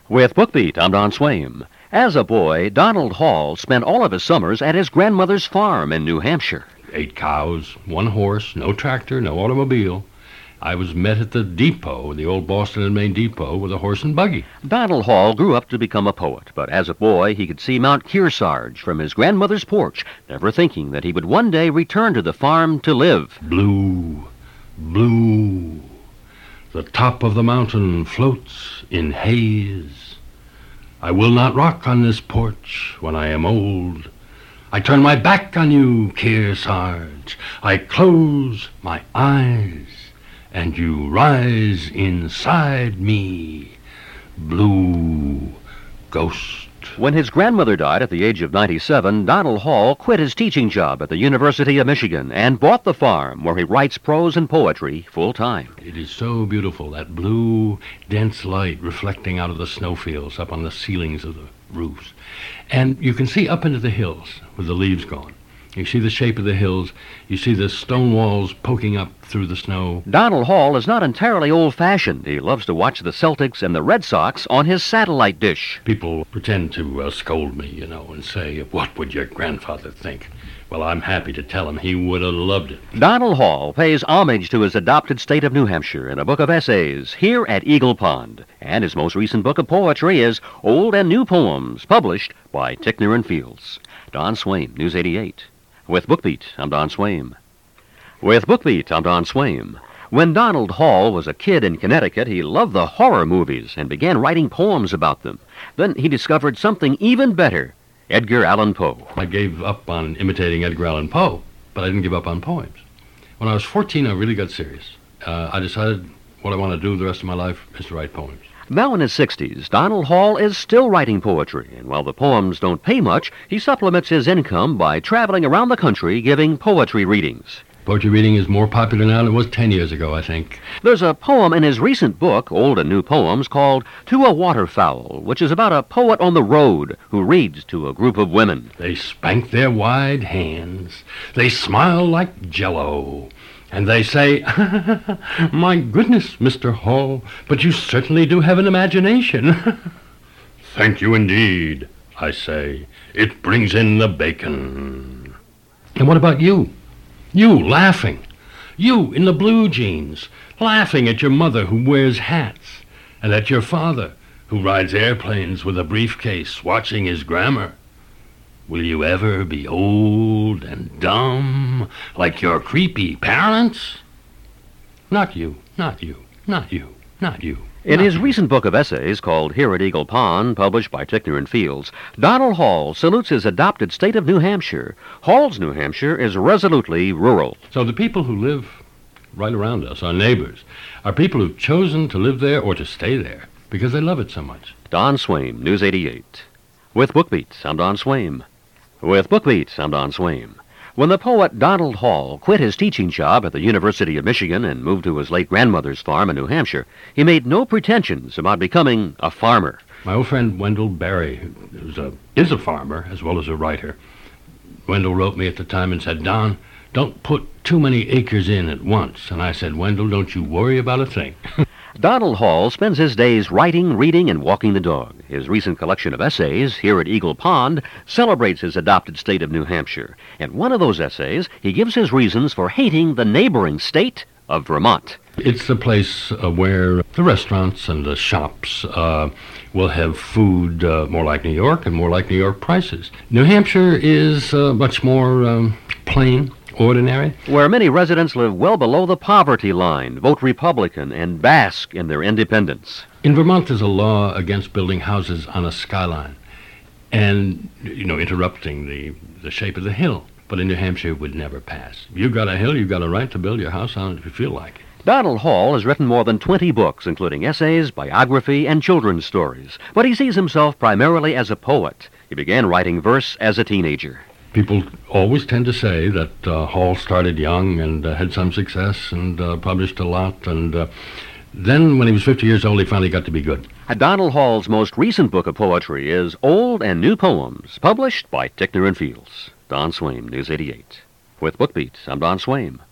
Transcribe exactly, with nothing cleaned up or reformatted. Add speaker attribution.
Speaker 1: With BookBeat, I'm Don Swaim. As a boy, Donald Hall spent all of his summers at his grandmother's farm in New Hampshire.
Speaker 2: Eight cows, one horse, no tractor, no automobile. I was met at the depot, the old Boston and Maine depot, with a horse and buggy.
Speaker 1: Donald Hall grew up to become a poet, but as a boy, he could see Mount Kearsarge from his grandmother's porch, never thinking that he would one day return to the farm to live.
Speaker 2: Blue, blue. The top of the mountain floats in haze. I will not rock on this porch when I am old. I turn my back on you, Kearsarge. I close my eyes, and you rise inside me, blue ghost.
Speaker 1: When his grandmother died at the age of ninety-seven, Donald Hall quit his teaching job at the University of Michigan and bought the farm where he writes prose and poetry full-time.
Speaker 2: It is so beautiful, that blue, dense light reflecting out of the snowfields up on the ceilings of the roofs. And you can see up into the hills with the leaves gone. You see the shape of the hills. You see the stone walls poking up through the snow.
Speaker 1: Donald Hall is not entirely old-fashioned. He loves to watch the Celtics and the Red Sox on his satellite dish.
Speaker 2: People pretend to uh, scold me, you know, and say, what would your grandfather think? Well, I'm happy to tell him he would have loved it.
Speaker 1: Donald Hall pays homage to his adopted state of New Hampshire in a book of essays here at Eagle Pond. And his most recent book of poetry is Old and New Poems, published by Ticknor and Fields. Don Swaim, News eighty-eight. With BookBeat, I'm Don Swaim. With BookBeat, I'm Don Swaim. When Donald Hall was a kid in Connecticut, he loved the horror movies and began writing poems about them. Then he discovered something even better, Edgar Allan Poe.
Speaker 2: I gave up on imitating Edgar Allan Poe, but I didn't give up on poems. When I was fourteen, I really got serious. Uh, I decided what I want to do the rest of my life is to write poems.
Speaker 1: Now in his sixties, Donald Hall is still writing poetry, and while the poems don't pay much, he supplements his income by traveling around the country giving poetry readings.
Speaker 2: Poetry reading is more popular now than it was ten years ago, I think.
Speaker 1: There's a poem in his recent book, Old and New Poems, called To a Waterfowl, which is about a poet on the road who reads to a group of women.
Speaker 2: They spank their wide hands. They smile like jello. And they say, my goodness, Mister Hall, but you certainly do have an imagination. Thank you indeed, I say. It brings in the bacon. And what about you? You laughing. You in the blue jeans, laughing at your mother who wears hats, and at your father who rides airplanes with a briefcase watching his grammar. Will you ever be old and dumb like your creepy parents? Not you, not you, not you, not you.
Speaker 1: In
Speaker 2: not
Speaker 1: his
Speaker 2: you.
Speaker 1: recent book of essays called Here at Eagle Pond, published by Ticknor and Fields, Donald Hall salutes his adopted state of New Hampshire. Hall's New Hampshire is resolutely rural.
Speaker 2: So the people who live right around us, our neighbors, are people who've chosen to live there or to stay there because they love it so much.
Speaker 1: Don Swaim, News eighty-eight. With BookBeat, I'm Don Swaim. With BookBeat, I'm Don Swaim. When the poet Donald Hall quit his teaching job at the University of Michigan and moved to his late grandmother's farm in New Hampshire, he made no pretensions about becoming a farmer.
Speaker 2: My old friend Wendell Berry, who's a, is a farmer as well as a writer, Wendell wrote me at the time and said, Don, don't put too many acres in at once. And I said, Wendell, don't you worry about a thing.
Speaker 1: Donald Hall spends his days writing, reading, and walking the dog. His recent collection of essays, Here at Eagle Pond, celebrates his adopted state of New Hampshire. In one of those essays, he gives his reasons for hating the neighboring state of Vermont.
Speaker 2: It's the place uh, where the restaurants and the shops uh, will have food uh, more like New York and more like New York prices. New Hampshire is uh, much more um, plain, ordinary.
Speaker 1: Where many residents live well below the poverty line, vote Republican, and bask in their independence.
Speaker 2: In Vermont, there's a law against building houses on a skyline and, you know, interrupting the, the shape of the hill. But in New Hampshire, it would never pass. You've got a hill, you've got a right to build your house on it if you feel like it.
Speaker 1: Donald Hall has written more than twenty books, including essays, biography, and children's stories. But he sees himself primarily as a poet. He began writing verse as a teenager.
Speaker 2: People always tend to say that uh, Hall started young and uh, had some success and uh, published a lot. And uh, then when he was fifty years old, he finally got to be good.
Speaker 1: Donald Hall's most recent book of poetry is Old and New Poems, published by Ticknor and Fields. Don Swaim, News eighty-eight. With BookBeat, I'm Don Swaim.